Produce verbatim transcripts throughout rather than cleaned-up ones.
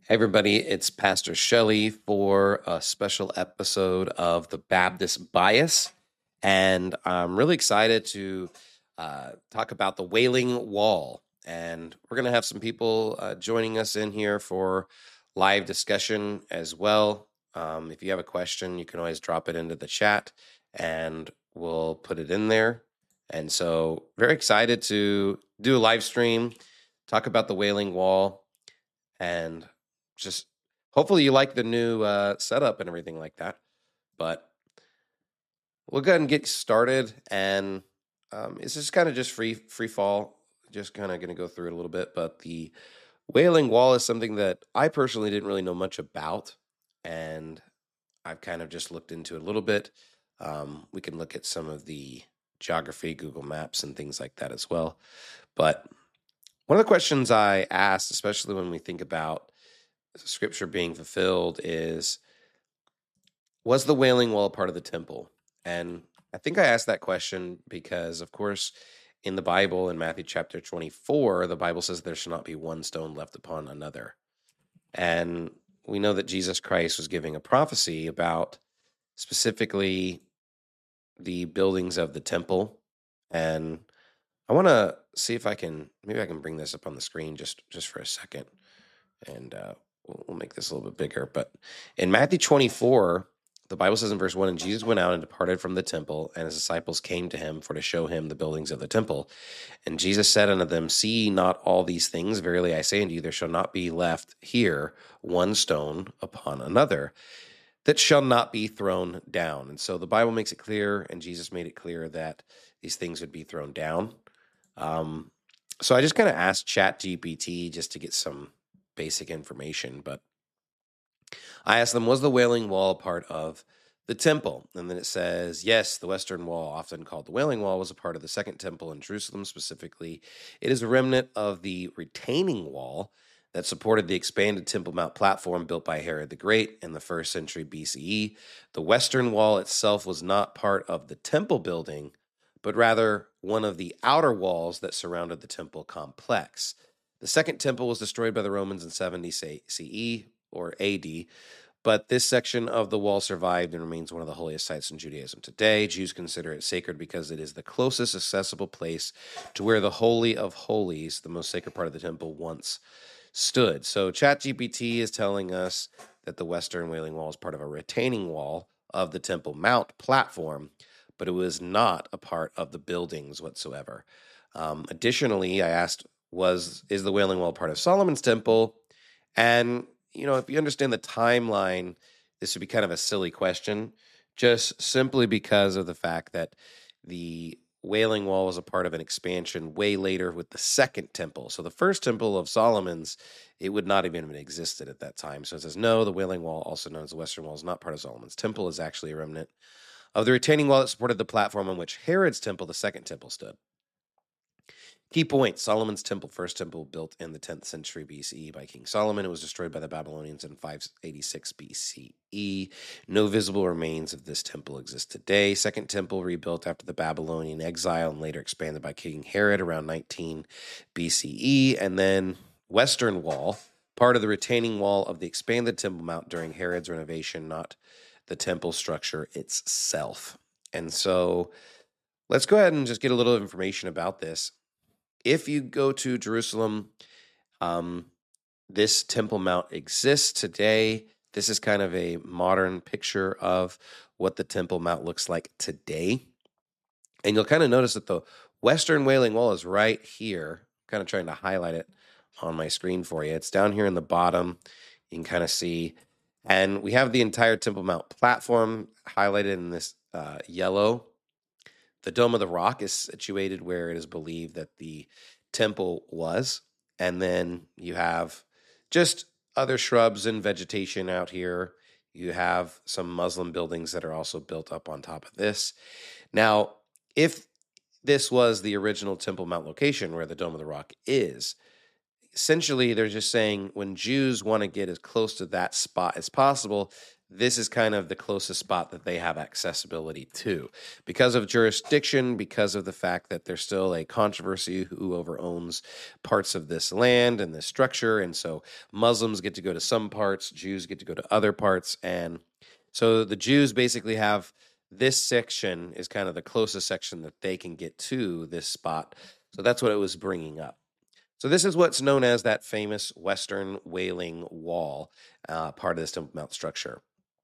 Hey, everybody, it's Pastor Shelley for a special episode of the Baptist Bias. And I'm really excited to uh, talk about the Wailing Wall. And we're going to have some people uh, joining us in here for live discussion as well. Um, if you have a question, you can always drop it into the chat and we'll put it in there. And so, very excited to do a live stream, talk about the Wailing Wall, and just hopefully you like the new uh, setup and everything like that. But we'll go ahead and get started, and um, it's just kind of just free free fall. Just kind of going to go through it a little bit. But the Wailing Wall is something that I personally didn't really know much about, and I've kind of just looked into it a little bit. Um, we can look at some of the geography, Google Maps, and things like that as well. But one of the questions I asked, especially when we think about Scripture being fulfilled, is, was the Wailing Wall a part of the temple? And I think I asked that question because, of course, in the Bible, in Matthew chapter twenty-four, the Bible says there shall not be one stone left upon another. And we know that Jesus Christ was giving a prophecy about specifically the buildings of the temple. And I want to see if I can, maybe I can bring this up on the screen just, just for a second. And uh, we'll, we'll make this a little bit bigger. But in Matthew twenty-four, the Bible says in verse one, and Jesus went out and departed from the temple, and his disciples came to him for to show him the buildings of the temple. And Jesus said unto them, see ye not all these things? Verily I say unto you, there shall not be left here one stone upon another that shall not be thrown down. And so the Bible makes it clear, and Jesus made it clear, that these things would be thrown down. Um, so I just kind of asked ChatGPT just to get some basic information, but I asked them, was the Wailing Wall part of the temple? And then it says, yes, the Western Wall, often called the Wailing Wall, was a part of the Second Temple in Jerusalem. Specifically, it is a remnant of the retaining wall that supported the expanded Temple Mount platform built by Herod the Great in the first century B C E. The Western Wall itself was not part of the temple building, but rather one of the outer walls that surrounded the temple complex. The Second Temple was destroyed by the Romans in seventy C E or A D, but this section of the wall survived and remains one of the holiest sites in Judaism today. Jews consider it sacred because it is the closest accessible place to where the Holy of Holies, the most sacred part of the temple, once stood. So ChatGPT is telling us that the Western Wailing Wall is part of a retaining wall of the Temple Mount platform, but it was not a part of the buildings whatsoever. Um, additionally, I asked, was is the Wailing Wall part of Solomon's temple? And, you know, if you understand the timeline, this would be kind of a silly question, just simply because of the fact that the Wailing Wall was a part of an expansion way later with the Second Temple. So the first temple of Solomon's, it would not have even existed at that time. So it says, no, the Wailing Wall, also known as the Western Wall, is not part of Solomon's temple, is actually a remnant of the retaining wall that supported the platform on which Herod's temple, the Second Temple, stood. Key points: Solomon's temple, first temple built in the tenth century B C E by King Solomon. It was destroyed by the Babylonians in five eighty-six B C E. No visible remains of this temple exist today. Second temple rebuilt after the Babylonian exile and later expanded by King Herod around nineteen B C E. And then Western Wall, part of the retaining wall of the expanded Temple Mount during Herod's renovation, not the temple structure itself. And so let's go ahead and just get a little information about this. If you go to Jerusalem, um, this Temple Mount exists today. This is kind of a modern picture of what the Temple Mount looks like today. And you'll kind of notice that the Western Wailing Wall is right here. I'm kind of trying to highlight it on my screen for you. It's down here in the bottom. You can kind of see. And we have the entire Temple Mount platform highlighted in this uh, yellow. The Dome of the Rock is situated where it is believed that the temple was. And then you have just other shrubs and vegetation out here. You have some Muslim buildings that are also built up on top of this. Now, if this was the original Temple Mount location where the Dome of the Rock is, essentially they're just saying when Jews want to get as close to that spot as possible, this is kind of the closest spot that they have accessibility to. Because of jurisdiction, because of the fact that there's still a controversy who over owns parts of this land and this structure. And so Muslims get to go to some parts, Jews get to go to other parts. And so the Jews basically have this section is kind of the closest section that they can get to this spot. So that's what it was bringing up. So this is what's known as that famous Western Wailing Wall, uh, part of this Temple Mount structure.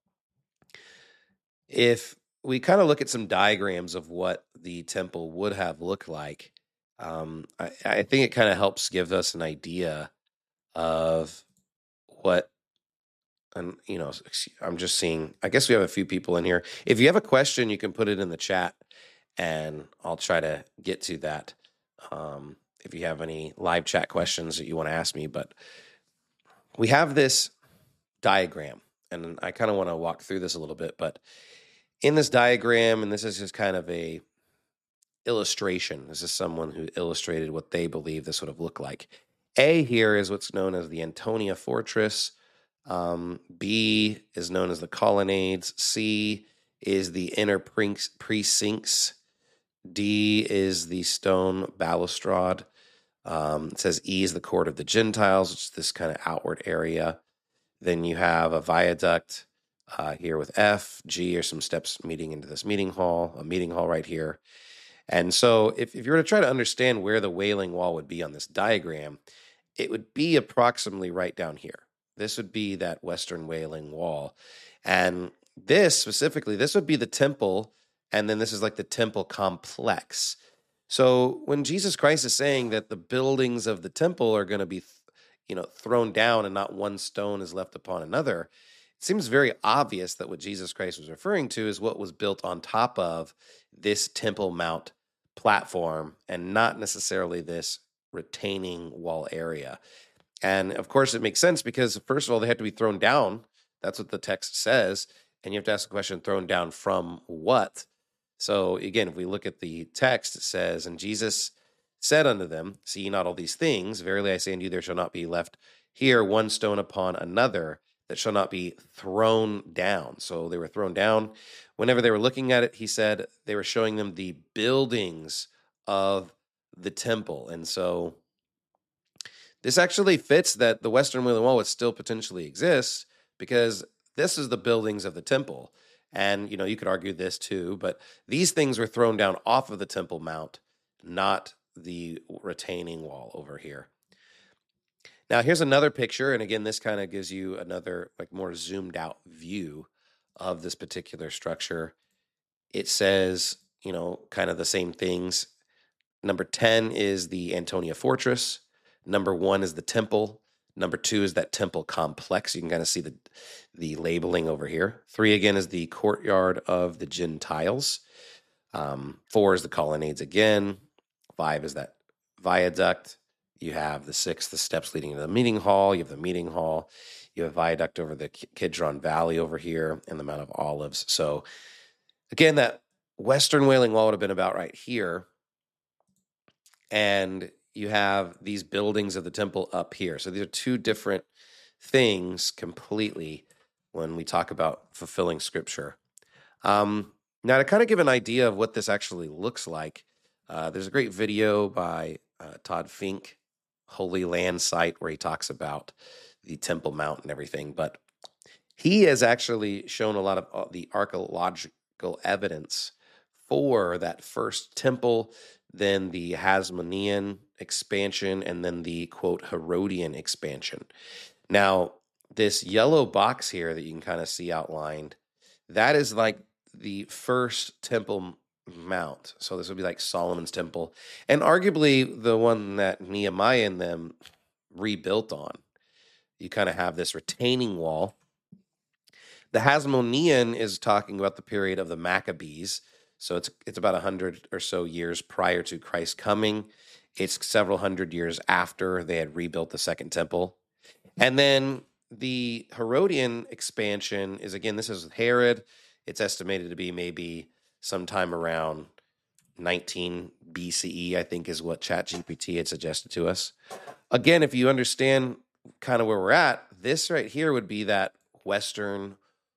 If we kind of look at some diagrams of what the temple would have looked like, um, I, I think it kind of helps give us an idea of what, and you know, I'm just seeing, I guess we have a few people in here. If you have a question, you can put it in the chat and I'll try to get to that. Um, if you have any live chat questions that you want to ask me, but we have this diagram and I kind of want to walk through this a little bit, but in this diagram, and this is just kind of a illustration. This is someone who illustrated what they believe this would have looked like. A here is what's known as the Antonia Fortress. Um, B is known as the colonnades. C is the inner precincts. D is the stone balustrade. Um, it says E is the court of the Gentiles, which is this kind of outward area. Then you have a viaduct uh, here with F. G are some steps meeting into this meeting hall, a meeting hall right here. And so if, if you were to try to understand where the Wailing Wall would be on this diagram, it would be approximately right down here. This would be that Western Wailing Wall. And this specifically, this would be the temple, and then this is like the temple complex. So when Jesus Christ is saying that the buildings of the temple are going to be, you know, thrown down and not one stone is left upon another, it seems very obvious that what Jesus Christ was referring to is what was built on top of this Temple Mount platform and not necessarily this retaining wall area. And of course, it makes sense because, first of all, they have to be thrown down. That's what the text says. And you have to ask the question, thrown down from what? So again, if we look at the text, it says, and Jesus said unto them, see ye not all these things? Verily I say unto you, there shall not be left here one stone upon another that shall not be thrown down. So they were thrown down. Whenever they were looking at it, he said they were showing them the buildings of the temple. And so this actually fits that the Western Wailing Wall would still potentially exist because this is the buildings of the temple. And, you know, you could argue this too, but these things were thrown down off of the Temple Mount, not the retaining wall over here. Now, here's another picture. And again, this kind of gives you another like more zoomed out view of this particular structure. It says, you know, kind of the same things. Number ten is the Antonia Fortress. Number one is the temple. Number two is that temple complex. You can kind of see the, the labeling over here. Three, again, is the courtyard of the Gentiles. Um, four is the colonnades again. Five is that viaduct. You have the six, the steps leading to the meeting hall. You have the meeting hall. You have a viaduct over the Kidron Valley over here and the Mount of Olives. So again, that Western Wailing Wall would have been about right here. And you have these buildings of the temple up here. So these are two different things completely when we talk about fulfilling Scripture. Um, now, to kind of give an idea of what this actually looks like, uh, there's a great video by uh, Todd Fink, Holy Land Site, where he talks about the Temple Mount and everything. But he has actually shown a lot of uh, the archaeological evidence for that first temple, then the Hasmonean expansion, and then the, quote, Herodian expansion. Now, this yellow box here that you can kind of see outlined, that is like the first Temple Mount. So this would be like Solomon's temple, and arguably the one that Nehemiah and them rebuilt on. You kind of have this retaining wall. The Hasmonean is talking about the period of the Maccabees. So it's it's about a hundred or so years prior to Christ's coming. It's several hundred years after they had rebuilt the second temple. And then the Herodian expansion is, again, this is Herod. It's estimated to be maybe sometime around nineteen B C E, I think is what ChatGPT had suggested to us. Again, if you understand kind of where we're at, this right here would be that Western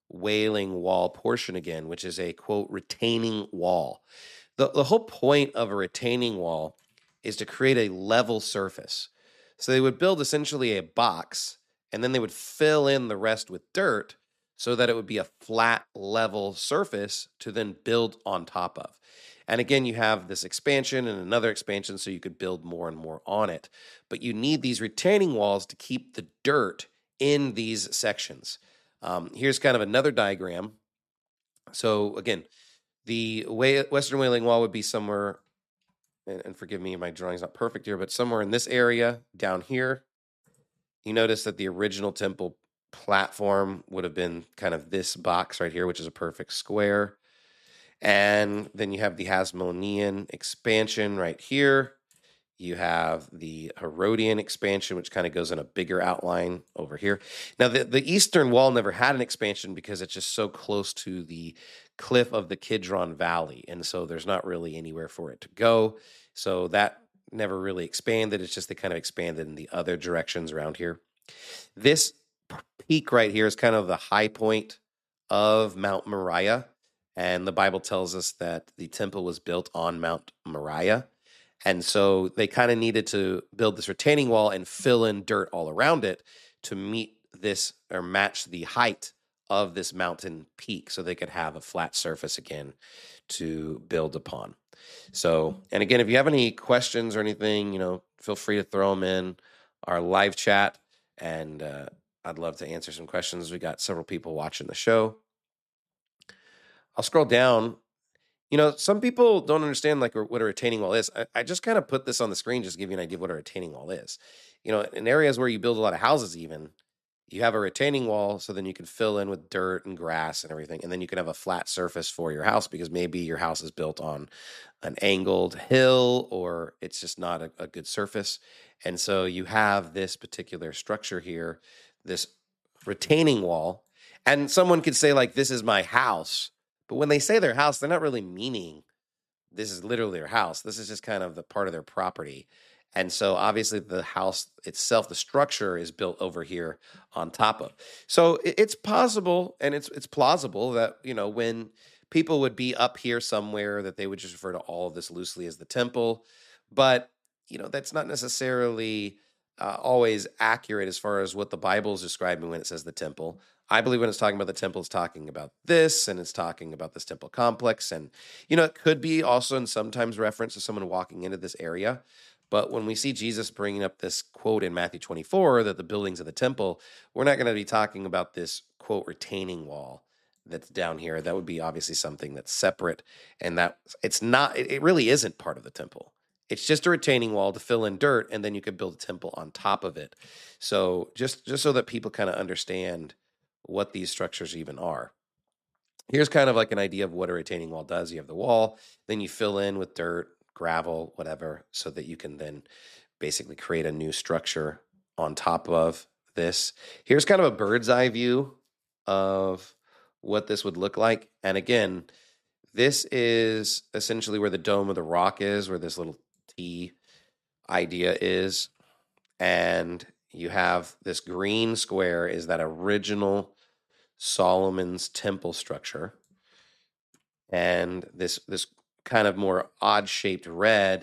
Wailing Wall portion again, which is a, quote, retaining wall. The, the whole point of a retaining wall is to create a level surface. So they would build essentially a box, and then they would fill in the rest with dirt so that it would be a flat, level surface to then build on top of. And again, you have this expansion and another expansion so you could build more and more on it. But you need these retaining walls to keep the dirt in these sections. Um, here's kind of another diagram. So again, the way Western Wailing Wall would be somewhere, and, and forgive me, my drawing's not perfect here, but somewhere in this area down here. You notice that the original temple platform would have been kind of this box right here, which is a perfect square. And then you have the Hasmonean expansion right here. You have the Herodian expansion, which kind of goes in a bigger outline over here. Now, the, the eastern wall never had an expansion because it's just so close to the cliff of the Kidron Valley. And so there's not really anywhere for it to go. So that never really expanded. It's just they kind of expanded in the other directions around here. This peak right here is kind of the high point of Mount Moriah. And the Bible tells us that the temple was built on Mount Moriah. And so they kind of needed to build this retaining wall and fill in dirt all around it to meet this or match the height of this mountain peak so they could have a flat surface again to build upon. So, and again, if you have any questions or anything, you know, feel free to throw them in our live chat. And uh, I'd love to answer some questions. We got several people watching the show. I'll scroll down. You know, some people don't understand like what a retaining wall is. I, I just kind of put this on the screen just to give you an idea of what a retaining wall is. You know, in areas where you build a lot of houses even, you have a retaining wall so then you can fill in with dirt and grass and everything. And then you can have a flat surface for your house because maybe your house is built on an angled hill or it's just not a, a good surface. And so you have this particular structure here, this retaining wall. And someone could say like, this is my house. But when they say their house, they're not really meaning this is literally their house. This is just kind of the part of their property. And so obviously the house itself, the structure is built over here on top of. So it's possible and it's it's plausible that, you know, when people would be up here somewhere that they would just refer to all of this loosely as the temple. But, you know, that's not necessarily uh, always accurate as far as what the Bible is describing when it says the temple. I believe when it's talking about the temple, it's talking about this, and it's talking about this temple complex. And, you know, it could be also in sometimes reference to someone walking into this area. But when we see Jesus bringing up this quote in Matthew twenty-four, that the buildings of the temple, we're not going to be talking about this, quote, retaining wall that's down here. That would be obviously something that's separate. And that it's not, it really isn't part of the temple. It's just a retaining wall to fill in dirt, and then you could build a temple on top of it. So just, just so that people kind of understand what these structures even are. Here's kind of like an idea of what a retaining wall does. You have the wall, then you fill in with dirt, gravel, whatever, so that you can then basically create a new structure on top of this. Here's kind of a bird's eye view of what this would look like. And again, this is essentially where the Dome of the Rock is, where this little T idea is. And you have this green square is that original Solomon's temple structure. And this this kind of more odd-shaped red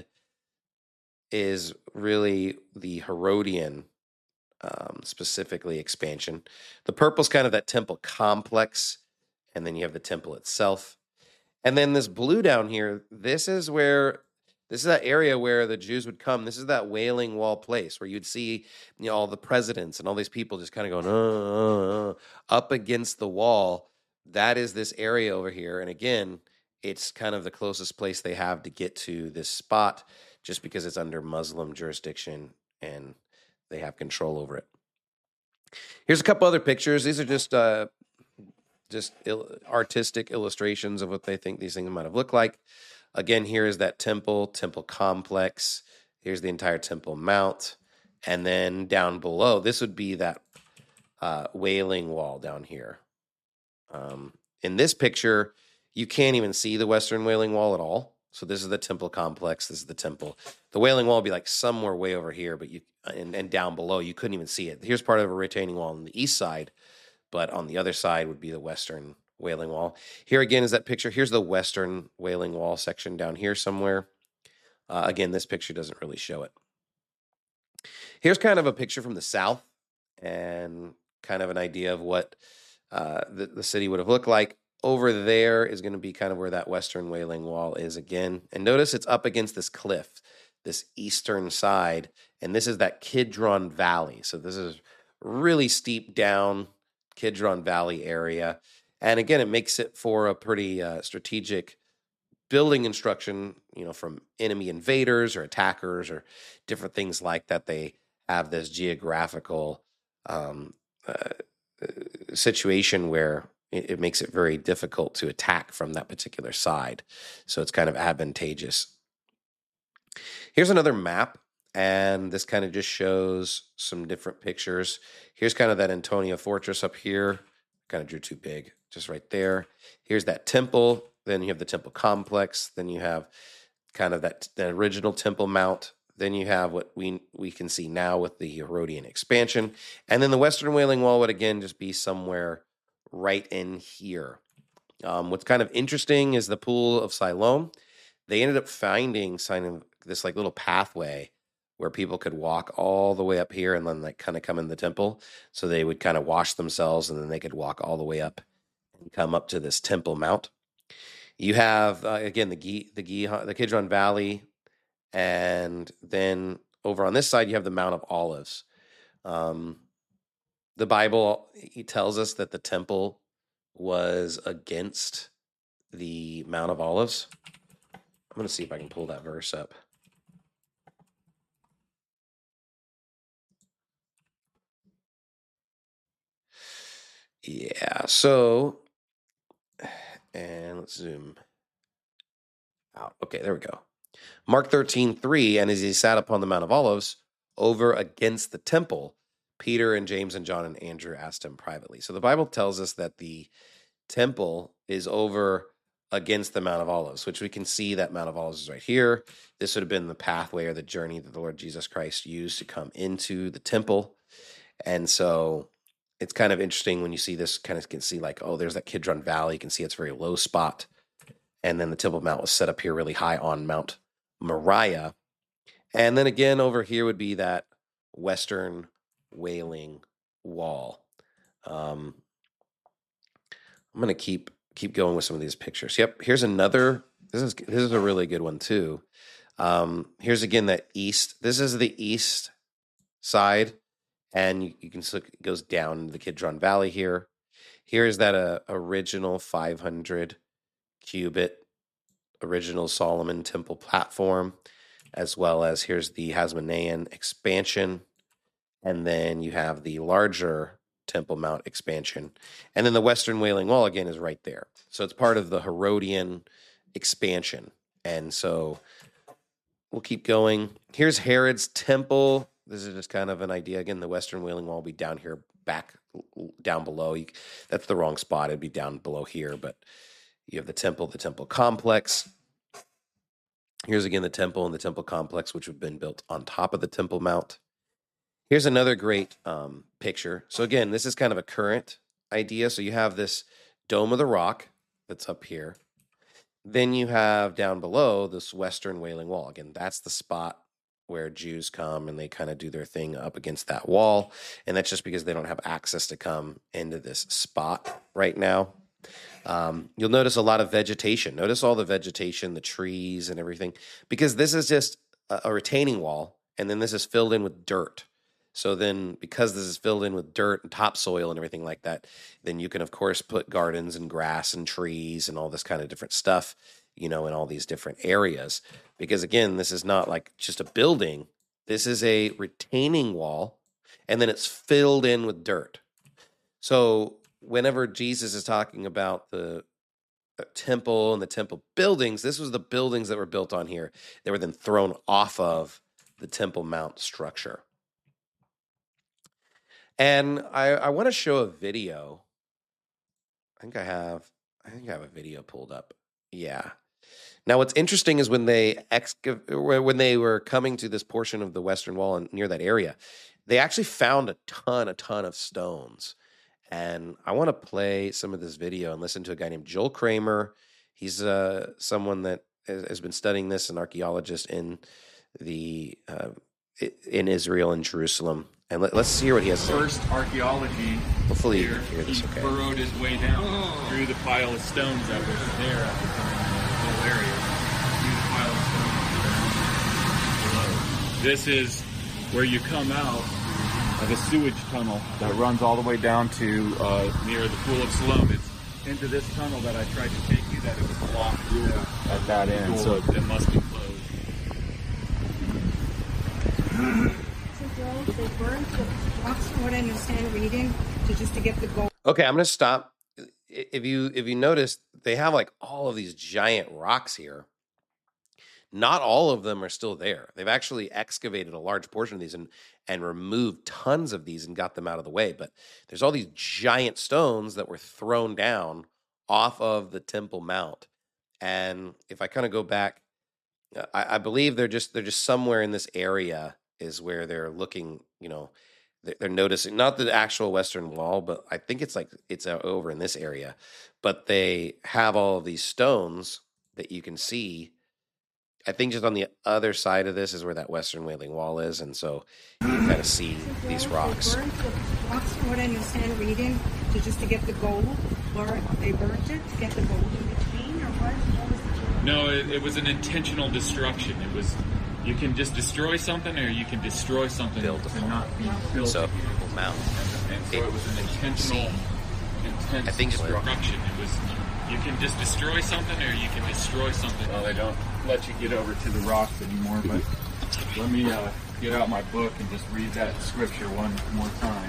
is really the Herodian, um, specifically expansion. The purple's kind of that temple complex, and then you have the temple itself. And then this blue down here, this is where, this is that area where the Jews would come. This is that Wailing Wall place where you'd see, you know, all the presidents and all these people just kind of going, uh, uh, uh, up against the wall. That is this area over here. And again, it's kind of the closest place they have to get to this spot just because it's under Muslim jurisdiction and they have control over it. Here's a couple other pictures. These are just uh, just il- artistic illustrations of what they think these things might have looked like. Again, here is that temple, temple complex. Here's the entire Temple Mount. And then down below, this would be that uh, Wailing Wall down here. Um, in this picture, you can't even see the Western Wailing Wall at all. So this is the temple complex. This is the temple. The Wailing Wall would be like somewhere way over here, but you and, and down below, you couldn't even see it. Here's part of a retaining wall on the east side, but on the other side would be the Western Wailing Wall. Here again is that picture. Here's the Western Wailing Wall section down here somewhere. Uh, again, this picture doesn't really show it. Here's kind of a picture from the south and kind of an idea of what uh, the, the city would have looked like. Over there is going to be kind of where that Western Wailing Wall is again. And notice it's up against this cliff, this eastern side. And this is that Kidron Valley. So this is really steep down Kidron Valley area. And again, it makes it for a pretty uh, strategic building instruction, you know, from enemy invaders or attackers or different things like that. They have this geographical um, uh, situation where it, it makes it very difficult to attack from that particular side. So it's kind of advantageous. Here's another map, and this kind of just shows some different pictures. Here's kind of that Antonia fortress up here. Kind of drew too big, just right there. Here's that temple. Then you have the temple complex. Then you have kind of that the original Temple Mount. Then you have what we we can see now with the Herodian expansion. And then the Western Wailing Wall would again just be somewhere right in here. Um, what's kind of interesting is the Pool of Siloam. They ended up finding kind of this like little pathway where people could walk all the way up here and then like kind of come in the temple. So they would kind of wash themselves and then they could walk all the way up and come up to this Temple Mount. You have, uh, again, the Gi- the Gi- the Kidron Valley, and then over on this side, you have the Mount of Olives. Um, the Bible, he tells us that the temple was against the Mount of Olives. I'm going to see if I can pull that verse up. Yeah, so, and let's zoom out. Okay, there we go. Mark thirteen three, and as he sat upon the Mount of Olives over against the temple, Peter and James and John and Andrew asked him privately. So the Bible tells us that the temple is over against the Mount of Olives, which we can see that Mount of Olives is right here. This would have been the pathway or the journey that the Lord Jesus Christ used to come into the temple. And so it's kind of interesting when you see this, kind of can see like, oh, there's that Kidron Valley. You can see it's a very low spot. And then the Temple Mount was set up here really high on Mount Moriah. And then again, over here would be that Western Wailing Wall. Um, I'm going to keep keep going with some of these pictures. Yep, here's another. This is this is a really good one too. Um, here's again that east. This is the east side, and you, you can see it goes down into the Kidron Valley here. Here's that uh, original five hundred cubit original Solomon Temple platform, as well as here's the Hasmonean expansion, and then you have the larger Temple Mount expansion, and then the Western Wailing Wall again is right there. So it's part of the Herodian expansion, and so we'll keep going. Here's Herod's temple. This is just kind of an idea. Again, the Western Wailing Wall will be down here, back down below. You, that's the wrong spot. It'd be down below here, but you have the temple, the temple complex. Here's again the temple and the temple complex, which have been built on top of the Temple Mount. Here's another great um, picture. So again, this is kind of a current idea. So you have this Dome of the Rock that's up here. Then you have down below this Western Wailing Wall. Again, that's the spot where Jews come and they kind of do their thing up against that wall. And that's just because they don't have access to come into this spot right now. Um, you'll notice a lot of vegetation. Notice all the vegetation, the trees and everything, because this is just a, a retaining wall. And then this is filled in with dirt. So then because this is filled in with dirt and topsoil and everything like that, then you can, of course, put gardens and grass and trees and all this kind of different stuff, you know, in all these different areas. Because, again, this is not like just a building. This is a retaining wall, and then it's filled in with dirt. So whenever Jesus is talking about the temple and the temple buildings, this was the buildings that were built on here. They were then thrown off of the Temple Mount structure. And I, I want to show a video. I think I have, I think I have a video pulled up. Yeah. Now, what's interesting is when they excav- when they were coming to this portion of the Western Wall and near that area, they actually found a ton, a ton of stones. And I want to play some of this video and listen to a guy named Joel Kramer. He's uh, someone that has been studying this, an archaeologist in the uh, in Israel and Jerusalem. And let, let's hear what he has to say. First archaeology. Hopefully here, you can hear this he okay. burrowed his way down oh. through the pile of stones that was there at the time in the whole area. Through the pile of stones below. This is where you come out of a sewage tunnel that runs all the way down to uh, near the Pool of Siloam. It's into this tunnel that I tried to take you that it was blocked yeah. at that end, so it must be closed. They burned the rocks, from what I understand, reading to just to get the gold. Okay, I'm going to stop. If you if you notice, they have like all of these giant rocks here. Not all of them are still there. They've actually excavated a large portion of these and and removed tons of these and got them out of the way. But there's all these giant stones that were thrown down off of the Temple Mount. And if I kind of go back, I, I believe they're just they're just somewhere in this area is where they're looking, you know, they're, they're noticing, not the actual Western Wall, but I think it's like, it's over in this area. But they have all of these stones that you can see. I think just on the other side of this is where that Western Wailing Wall is. And so you can kind of see these rocks. They burned the rocks, from what I understand, reading to just to get the gold, or they burnt it to get the gold in between, or what? What was the No, it, it was an intentional destruction. It was, you can just destroy something, or you can destroy something built and not be built. So, Mount. And, and so it, it was an intentional, intense I think destruction. It was, you can just destroy something, or you can destroy something. Well, they don't let you get over to the rocks anymore, but let me uh, get out my book and just read that scripture one more time.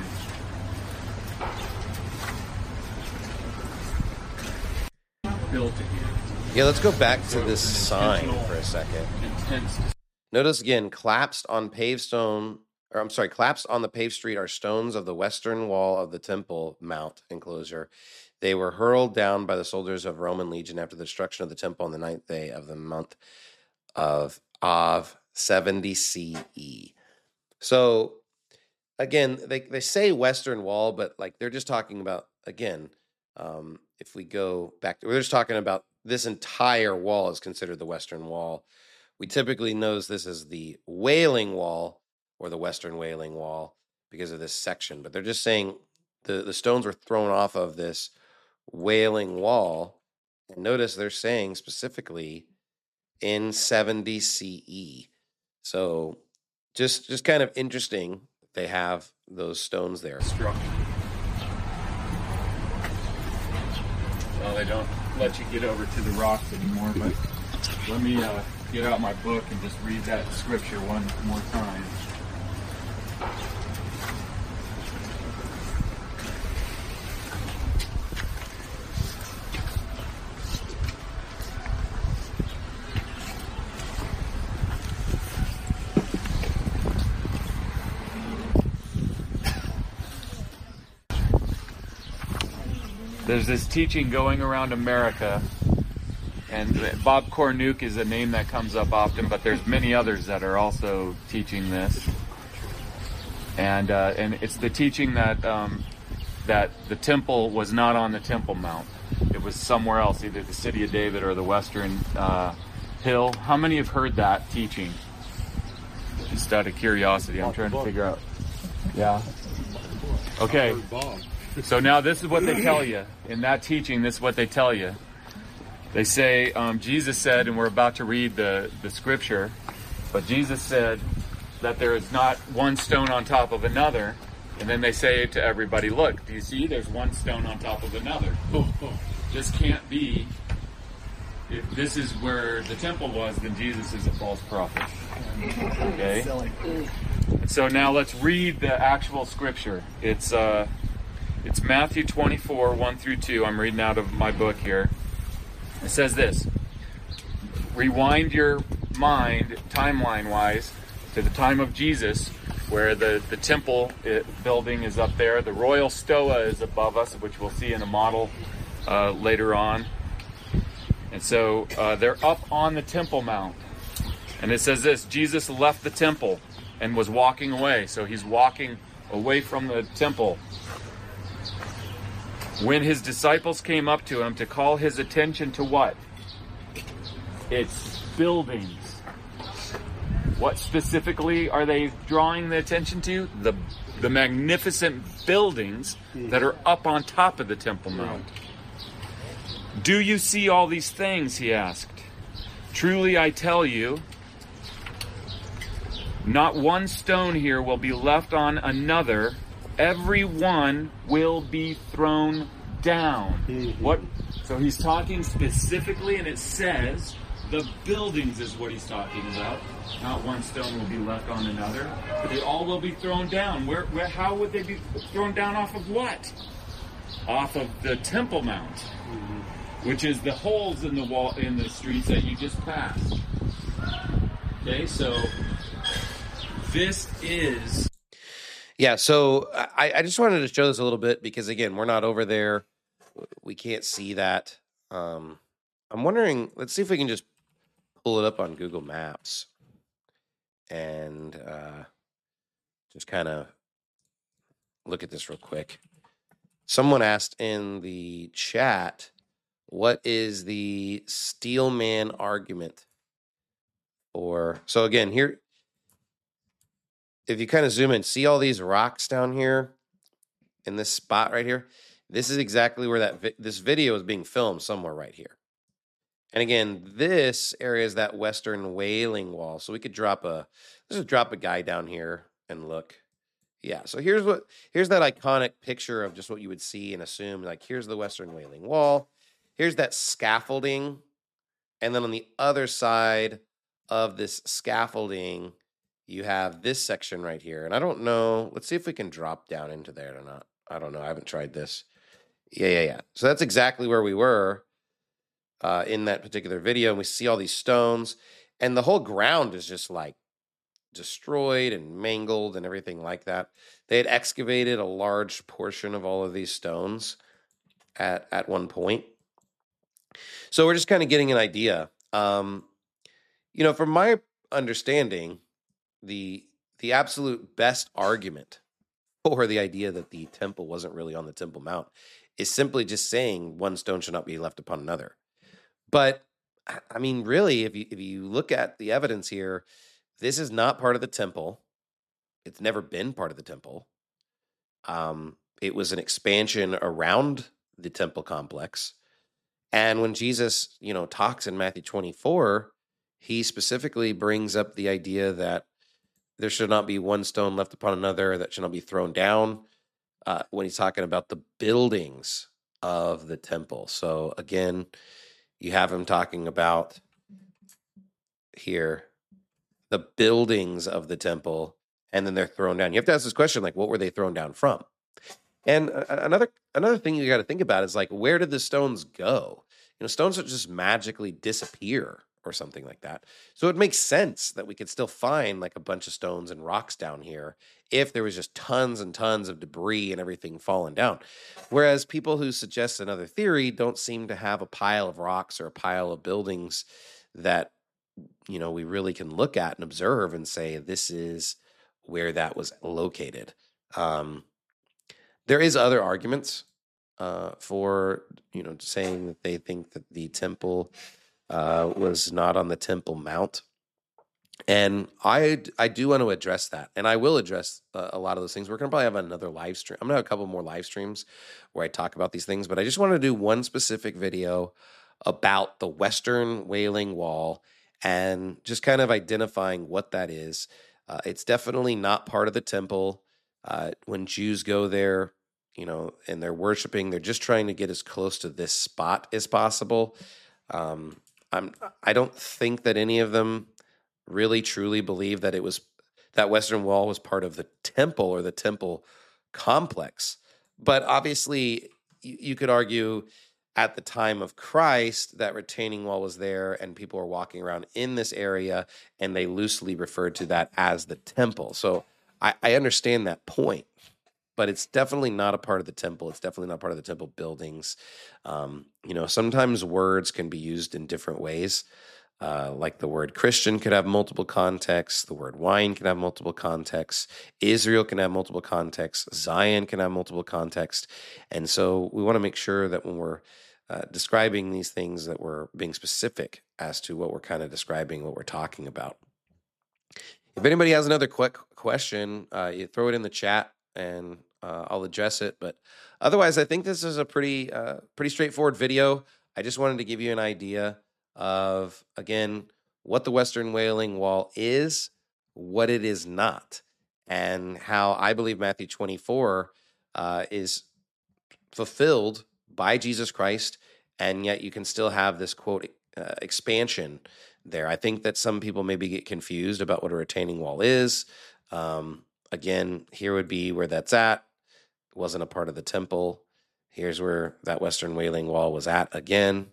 Built again. Yeah, let's go back to this sign for a second. Intense. Notice again, collapsed on paved stone, or I'm sorry, collapsed on the paved street are stones of the western wall of the Temple Mount enclosure. They were hurled down by the soldiers of Roman legion after the destruction of the temple on the ninth day of the month of Av, seventy C E. So again, they, they say western wall, but like they're just talking about, again, um, if we go back, we're just talking about this entire wall is considered the western wall. We typically know this as the Wailing Wall or the Western Wailing Wall because of this section, but they're just saying the, the stones were thrown off of this Wailing Wall. And notice they're saying specifically in seventy C E. So just just kind of interesting they have those stones there. Well, they don't let you get over to the rocks anymore, but let me uh, get out my book and just read that scripture one more time. There's this teaching going around America, and Bob Cornuke is a name that comes up often, but there's many others that are also teaching this. And uh, and it's the teaching that um, that the temple was not on the Temple Mount. It was somewhere else, either the city of David or the Western uh, Hill. How many have heard that teaching? Just out of curiosity, I'm trying to figure out. Yeah. Okay. So now this is what they tell you. In that teaching, this is what they tell you. They say, um, Jesus said, and we're about to read the, the scripture, but Jesus said that there is not one stone on top of another. And then they say to everybody, look, do you see there's one stone on top of another? This can't be. If this is where the temple was, then Jesus is a false prophet. Okay? So now let's read the actual scripture. It's uh, it's Matthew twenty-four, one through two. I'm reading out of my book here. It says this. Rewind your mind, timeline-wise, to the time of Jesus, where the, the temple it, building is up there. The royal stoa is above us, which we'll see in a model uh, later on. And so uh, they're up on the Temple Mount. And it says this, Jesus left the temple and was walking away. So he's walking away from the temple. When his disciples came up to him to call his attention to what? It's buildings. What specifically are they drawing the attention to? The, the magnificent buildings that are up on top of the Temple Mount. Do you see all these things? He asked. Truly I tell you, not one stone here will be left on another. Every one will be thrown down. Mm-hmm. What? So he's talking specifically, and it says the buildings is what he's talking about. Not one stone will be left on another, but they all will be thrown down. Where? Where? How would they be thrown down? Off of what? Off of the Temple Mount, mm-hmm. which is the holes in the wall in the streets that you just passed. Okay, so this is. Yeah, so I, I just wanted to show this a little bit because, again, we're not over there. We can't see that. Um, I'm wondering, let's see if we can just pull it up on Google Maps and uh, just kind of look at this real quick. Someone asked in the chat, what is the Steelman argument? Or, so again, here, if you kind of zoom in, see all these rocks down here in this spot right here? This is exactly where that vi- this video is being filmed, somewhere right here. And again, this area is that Western Wailing Wall. So we could drop a, let's just drop a guy down here and look. Yeah, so here's what, here's that iconic picture of just what you would see and assume, like, here's the Western Wailing Wall. Here's that scaffolding. And then on the other side of this scaffolding, you have this section right here. And I don't know. Let's see if we can drop down into there or not. I don't know. I haven't tried this. Yeah, yeah, yeah. So that's exactly where we were uh, in that particular video. And we see all these stones. And the whole ground is just like destroyed and mangled and everything like that. They had excavated a large portion of all of these stones at, at one point. So we're just kind of getting an idea. Um, you know, from my understanding, the the absolute best argument for the idea that the temple wasn't really on the Temple Mount is simply just saying one stone should not be left upon another. But I mean, really, if you if you look at the evidence here, this is not part of the temple. It's never been part of the temple. Um, it was an expansion around the temple complex. And when Jesus, you know, talks in Matthew twenty-four, he specifically brings up the idea that there should not be one stone left upon another, that should not be thrown down, uh, when he's talking about the buildings of the temple. So again, you have him talking about here the buildings of the temple, and then they're thrown down. You have to ask this question, like, what were they thrown down from? And uh, another another thing you got to think about is, like, where did the stones go? You know, stones don't just magically disappear or something like that. So it makes sense that we could still find like a bunch of stones and rocks down here if there was just tons and tons of debris and everything falling down. Whereas people who suggest another theory don't seem to have a pile of rocks or a pile of buildings that, you know, we really can look at and observe and say, this is where that was located. Um, there is other arguments uh, for, you know, saying that they think that the temple Uh, was not on the Temple Mount. And I, I do want to address that. And I will address uh, a lot of those things. We're going to probably have another live stream. I'm going to have a couple more live streams where I talk about these things. But I just wanted to do one specific video about the Western Wailing Wall and just kind of identifying what that is. Uh, it's definitely not part of the temple. Uh, when Jews go there, you know, and they're worshiping, they're just trying to get as close to this spot as possible. Um, I'm, I don't think that any of them really truly believe that it was that Western Wall was part of the temple or the temple complex. But obviously, you, you could argue at the time of Christ that retaining wall was there and people were walking around in this area and they loosely referred to that as the temple. So I, I understand that point. But it's definitely not a part of the temple. It's definitely not part of the temple buildings. Um, you know, sometimes words can be used in different ways. Uh, like the word Christian could have multiple contexts. The word wine can have multiple contexts. Israel can have multiple contexts. Zion can have multiple contexts. And so we want to make sure that when we're uh, describing these things, that we're being specific as to what we're kind of describing, what we're talking about. If anybody has another quick question, uh, you throw it in the chat and uh, I'll address it. But otherwise, I think this is a pretty, uh, pretty straightforward video. I just wanted to give you an idea of, again, what the Western Wailing Wall is, what it is not, and how I believe Matthew twenty-four uh, is fulfilled by Jesus Christ, and yet you can still have this, quote, uh, expansion there. I think that some people maybe get confused about what a retaining wall is. Um, again, here would be where that's at. It wasn't a part of the temple. Here's where that Western Wailing Wall was at again.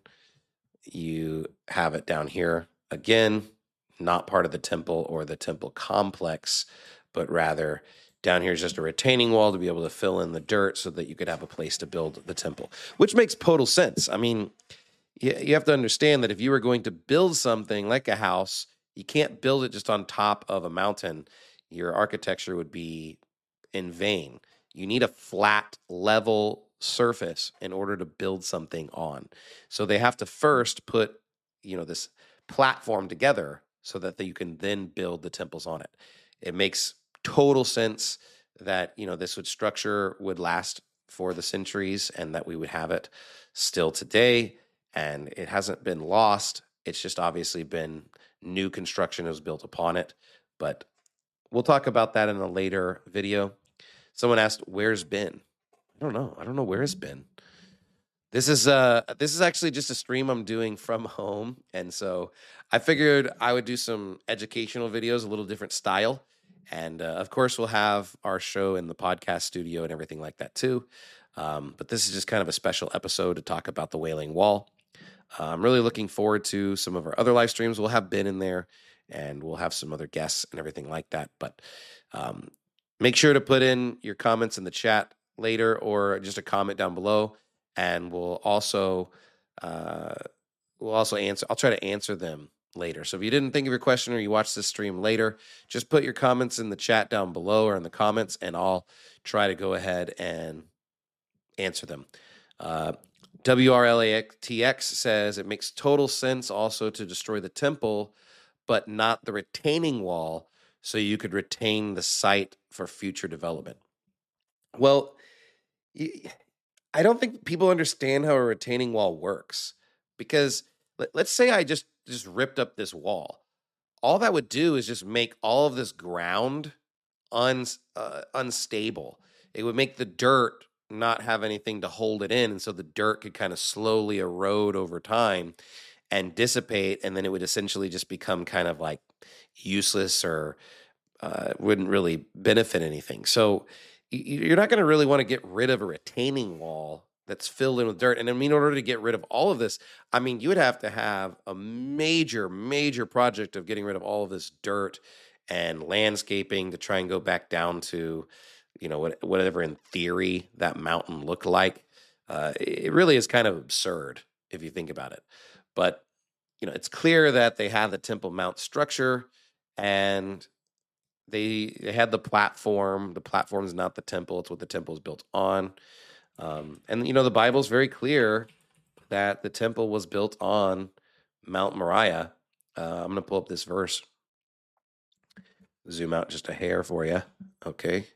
You have it down here again, not part of the temple or the temple complex, but rather down here is just a retaining wall to be able to fill in the dirt so that you could have a place to build the temple, which makes total sense. I mean, you, you have to understand that if you were going to build something like a house, you can't build it just on top of a mountain. Your architecture would be in vain. You need a flat, level surface in order to build something on. So they have to first put, you know, this platform together so that you can then build the temples on it. It makes total sense that, you know, this would structure would last for the centuries and that we would have it still today. And it hasn't been lost. It's just obviously been new construction was built upon it. But we'll talk about that in a later video. Someone asked, where's Ben? I don't know. I don't know where it's been. This is uh this is actually just a stream I'm doing from home, and so I figured I would do some educational videos, a little different style, and uh, of course we'll have our show in the podcast studio and everything like that too. Um, but this is just kind of a special episode to talk about the Wailing Wall. Uh, I'm really looking forward to some of our other live streams. We'll have Ben in there, and we'll have some other guests and everything like that. But um, make sure to put in your comments in the chat later or just a comment down below, and we'll also uh, we'll also answer. I'll try to answer them later. So if you didn't think of your question or you watch this stream later, just put your comments in the chat down below or in the comments, and I'll try to go ahead and answer them. Uh, W R L A T X says it makes total sense also to destroy the temple, but not the retaining wall, so you could retain the site for future development. Well, I don't think people understand how a retaining wall works, because let's say I just, just ripped up this wall. All that would do is just make all of this ground un, uh, unstable. It would make the dirt not have anything to hold it in, and so the dirt could kind of slowly erode over time and dissipate, and then it would essentially just become kind of like useless or uh, wouldn't really benefit anything. So you're not going to really want to get rid of a retaining wall that's filled in with dirt. And I mean, in order to get rid of all of this, I mean, you would have to have a major, major project of getting rid of all of this dirt and landscaping to try and go back down to, you know, what, whatever in theory that mountain looked like. Uh, it really is kind of absurd if you think about it. But, you know, it's clear that they have the Temple Mount structure, and They they had the platform. The platform is not the temple. It's what the temple is built on. Um, and, you know, the Bible is very clear that the temple was built on Mount Moriah. Uh, I'm going to pull up this verse. Zoom out just a hair for you. Okay.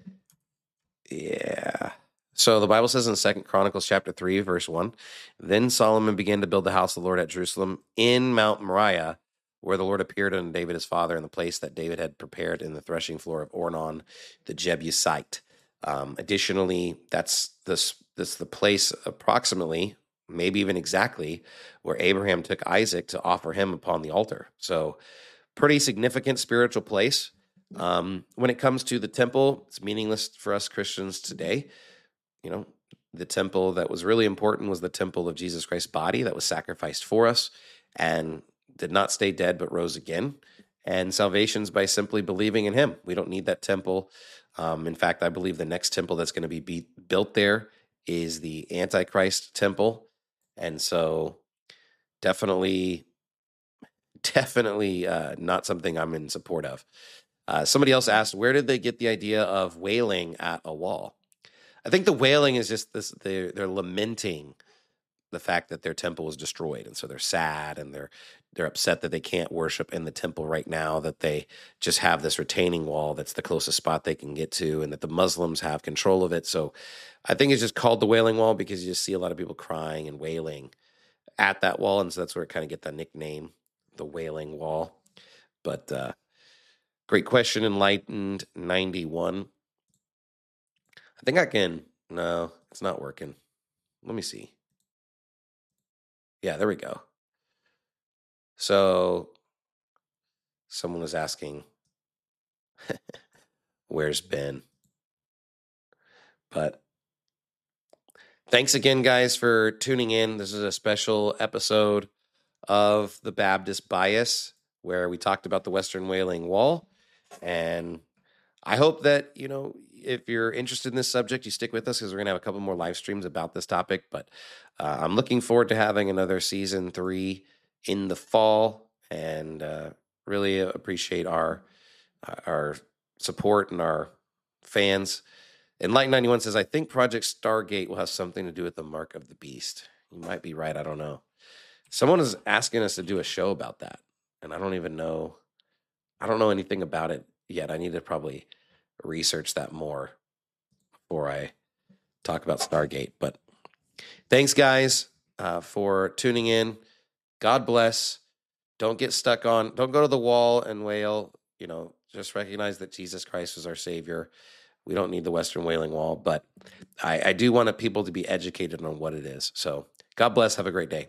Yeah. So the Bible says in Second Chronicles chapter three, verse one, then Solomon began to build the house of the Lord at Jerusalem in Mount Moriah, where the Lord appeared unto David his father in the place that David had prepared in the threshing floor of Ornan the Jebusite. Um, additionally, that's this this the place approximately, maybe even exactly, where Abraham took Isaac to offer him upon the altar. So pretty significant spiritual place. Um, when it comes to the temple, it's meaningless for us Christians today. You know, the temple that was really important was the temple of Jesus Christ's body that was sacrificed for us and did not stay dead, but rose again. And salvation's by simply believing in him. We don't need that temple. Um, in fact, I believe the next temple that's going to be, be built there is the Antichrist temple. And so definitely definitely uh, not something I'm in support of. Uh, somebody else asked, where did they get the idea of wailing at a wall? I think the wailing is just this, they're, they're lamenting the fact that their temple was destroyed. And so they're sad and they're, they're upset that they can't worship in the temple right now, that they just have this retaining wall that's the closest spot they can get to, and that the Muslims have control of it. So I think it's just called the Wailing Wall because you just see a lot of people crying and wailing at that wall. And so that's where it kind of get the nickname, the Wailing Wall. But uh, great question, Enlightened ninety-one. I think I can, no, it's not working. Let me see. Yeah, there we go. So someone was asking, where's Ben? But thanks again, guys, for tuning in. This is a special episode of the Baptist Bias, where we talked about the Western Wailing Wall. And I hope that, you know, if you're interested in this subject, you stick with us because we're going to have a couple more live streams about this topic. But uh, I'm looking forward to having another season three in the fall, and uh, really appreciate our our support and our fans. And Light ninety-one says, I think Project Stargate will have something to do with the Mark of the Beast. You might be right. I don't know. Someone is asking us to do a show about that, and I don't even know. I don't know anything about it yet. I need to probably research that more before I talk about Stargate. But thanks, guys, uh, for tuning in. God bless. Don't get stuck on, don't go to the wall and wail. You know, just recognize that Jesus Christ was our Savior. We don't need the Western Wailing Wall, but I, I do want people to be educated on what it is. So God bless. Have a great day.